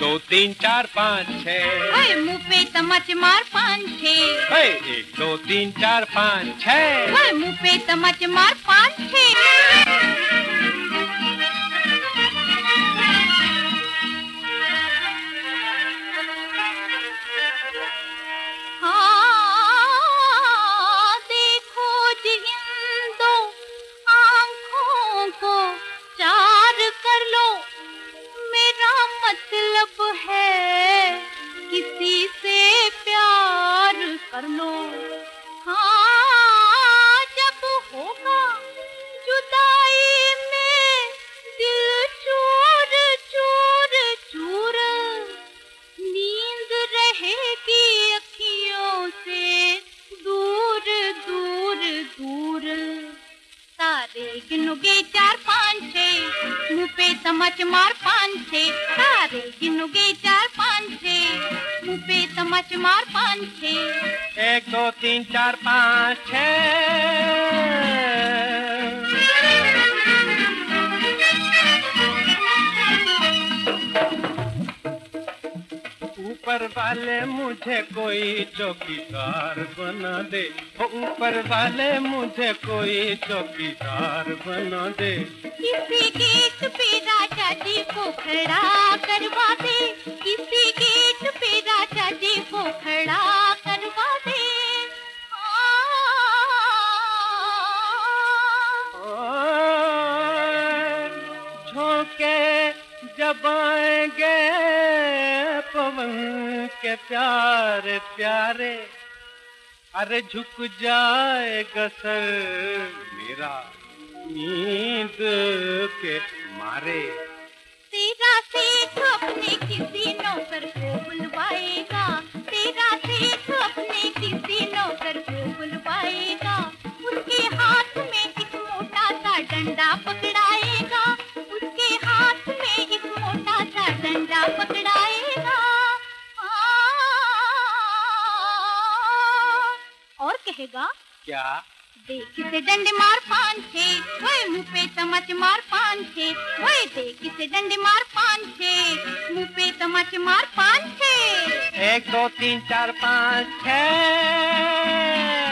दो तीन चार पाँच छः। ओए मुँह पे तमच मार पाँच छः। ओए एक दो तीन चार पाँच छः। ओए मुँह पे तमच मार पाँच छः। मतलब है किसी से प्यार कर लो। हाँ जब होगा जुदाई में दिल चूर चूर चूर, नींद रहेगी अखियों से दूर दूर दूर। तारे गिनोगे चार पाँच छः, मुँह पे तमच मार पाँच छः। तारे गिनोगे चार पाँच छः, मुँह पे तमच मार पाँच छः। एक दो तीन चार पाँच छः। ऊपर वाले मुझे कोई चौकीदार बना दे, ऊपर वाले मुझे कोई चौकीदार बना दे। किसी गेट पे राजा जी को खड़ा करवा दे, किसी गेट पे राजा जी को खड़ा करवा दे। झोंके जब आएंगे पवन के प्यारे प्यारे, अरे झुक जाएगा सर मेरा नींद के मारे। तेरा सेठ अपने किसी नौकर को बुलवाएगा, तेरा सेठ अपने किसी नौकर को बुलवाएगा। उसके हाथ में एक मोटा सा डंडा पकड़ाएगा, उसके हाथ में एक मोटा सा डंडा पकड़ाएगा। और कहेगा क्या? देख इसे डंडे मार पाँच छः, ओए मुँह पे तमच मार पाँच छः। ओए देख इसे डंडे मार पाँच छः, मुँह पे तमच मार पाँच छः। एक दो तीन चार पाँच छः।